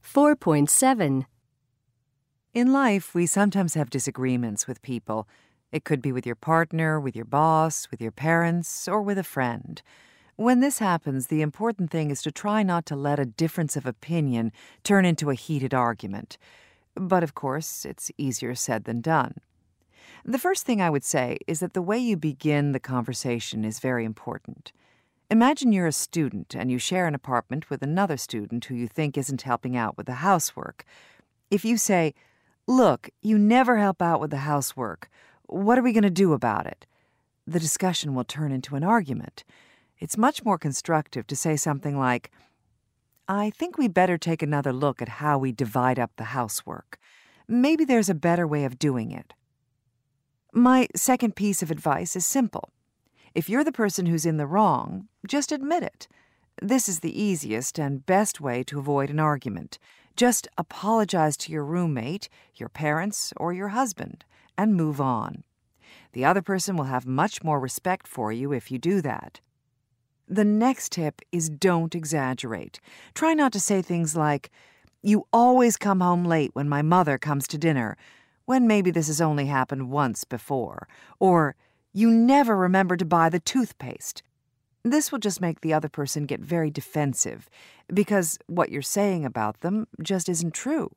4.7. In life, we sometimes have disagreements with people. It could be with your partner, with your boss, with your parents, or with a friend. When this happens, the important thing is to try not to let a difference of opinion turn into a heated argument. But of course, it's easier said than done. The first thing I would say is that the way you begin the conversation is very important. Imagine you're a student and you share an apartment with another student who you think isn't helping out with the housework. If you say, "Look, you never help out with the housework. What are we going to do about it?" the discussion will turn into an argument. It's much more constructive to say something like, "I think we'd better take another look at how we divide up the housework. Maybe there's a better way of doing it." My second piece of advice is simple. If you're the person who's in the wrong, just admit it. This is the easiest and best way to avoid an argument. Just apologize to your roommate, your parents, or your husband, and move on. The other person will have much more respect for you if you do that. The next tip is don't exaggerate. Try not to say things like, "You always come home late when my mother comes to dinner," when maybe this has only happened once before, or "You never remember to buy the toothpaste." This will just make the other person get very defensive, because what you're saying about them just isn't true.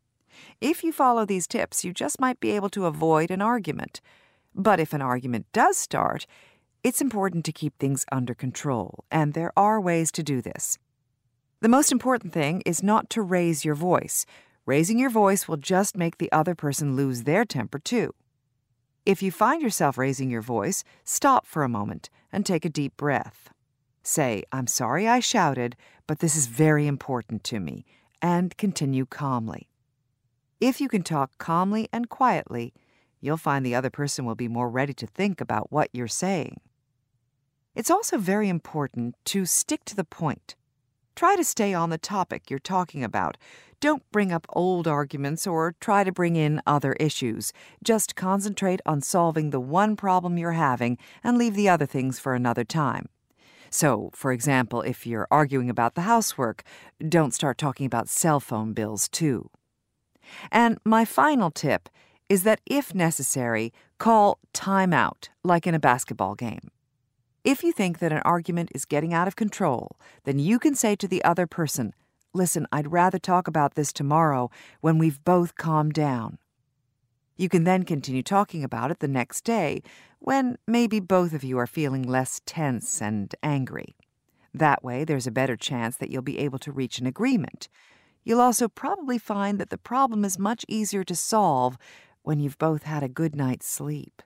If you follow these tips, you just might be able to avoid an argument. But if an argument does start, it's important to keep things under control, and there are ways to do this. The most important thing is not to raise your voice. Raising your voice will just make the other person lose their temper too. If you find yourself raising your voice, stop for a moment and take a deep breath. Say, "I'm sorry I shouted, but this is very important to me," and continue calmly. If you can talk calmly and quietly, you'll find the other person will be more ready to think about what you're saying. It's also very important to stick to the point. Try to stay on the topic you're talking about. Don't bring up old arguments or try to bring in other issues. Just concentrate on solving the one problem you're having and leave the other things for another time. So, for example, if you're arguing about the housework, don't start talking about cell phone bills too. And my final tip is that if necessary, call time out, like in a basketball game. If you think that an argument is getting out of control, then you can say to the other person, "Listen, I'd rather talk about this tomorrow when we've both calmed down." You can then continue talking about it the next day when maybe both of you are feeling less tense and angry. That way, there's a better chance that you'll be able to reach an agreement. You'll also probably find that the problem is much easier to solve when you've both had a good night's sleep.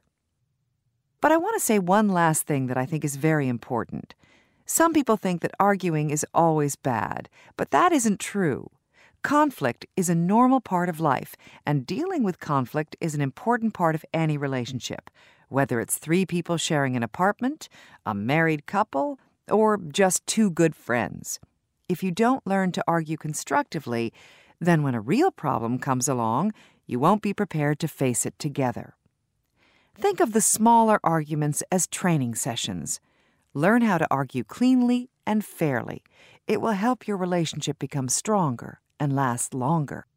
But I want to say one last thing that I think is very important. Some people think that arguing is always bad, but that isn't true. Conflict is a normal part of life, and dealing with conflict is an important part of any relationship, whether it's 3 people sharing an apartment, a married couple, or just 2 good friends. If you don't learn to argue constructively, then when a real problem comes along, you won't be prepared to face it together. Think of the smaller arguments as training sessions. Learn how to argue cleanly and fairly. It will help your relationship become stronger and last longer.